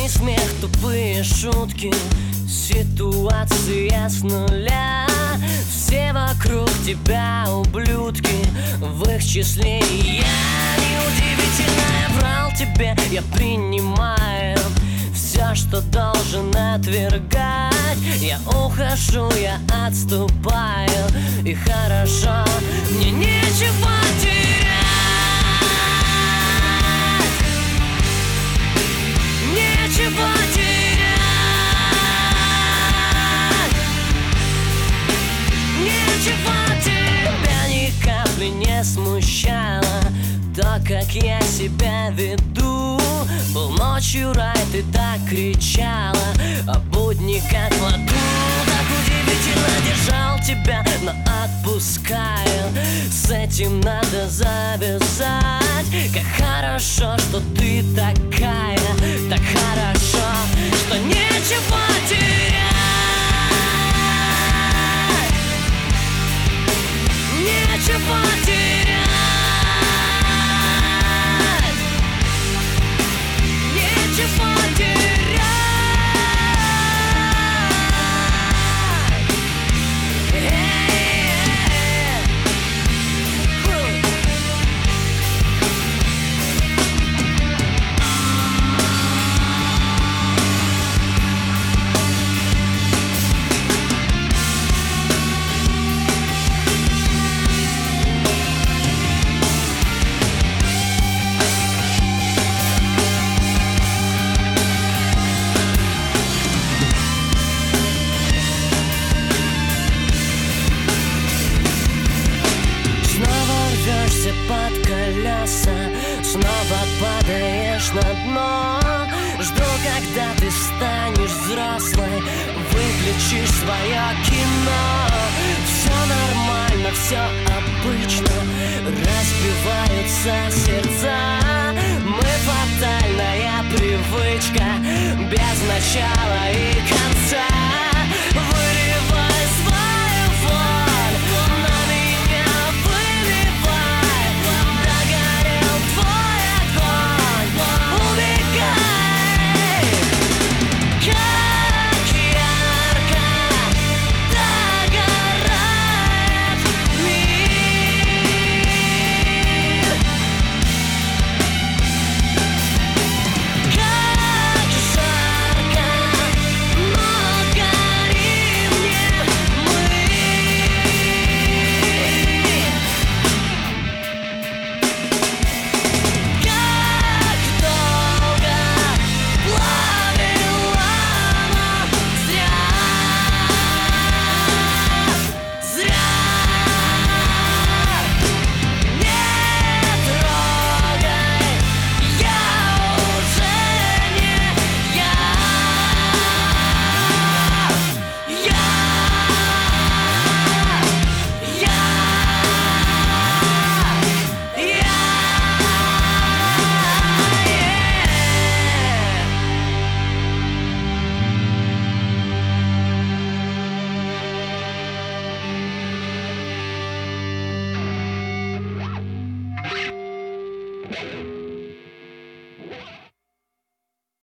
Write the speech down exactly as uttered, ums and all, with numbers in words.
Черный смех, тупые шутки, ситуация с нуля. Все вокруг тебя ублюдки, в их числе и я. Неудивительно, я врал тебе, я принимаю все, что должен отвергать. Я ухожу, я отступаю, и хорошо, мне нечего терять. Нечего терять. Нечего тебя ни капли не смущало то, как я себя веду. Был ночью рай, ты так кричала, а будни как в аду. Так удивительно держал тебя, но отпускаю. С этим надо завязать. Как хорошо, что ты такая, так хорошо, что нечего терять. Нечего терять. Нечего терять. Под колеса, снова падаешь на дно. Жду, когда ты станешь взрослой, выключишь свое кино. Все нормально, все обычно, разбиваются сердца. Мы фатальная привычка, без начала и конца.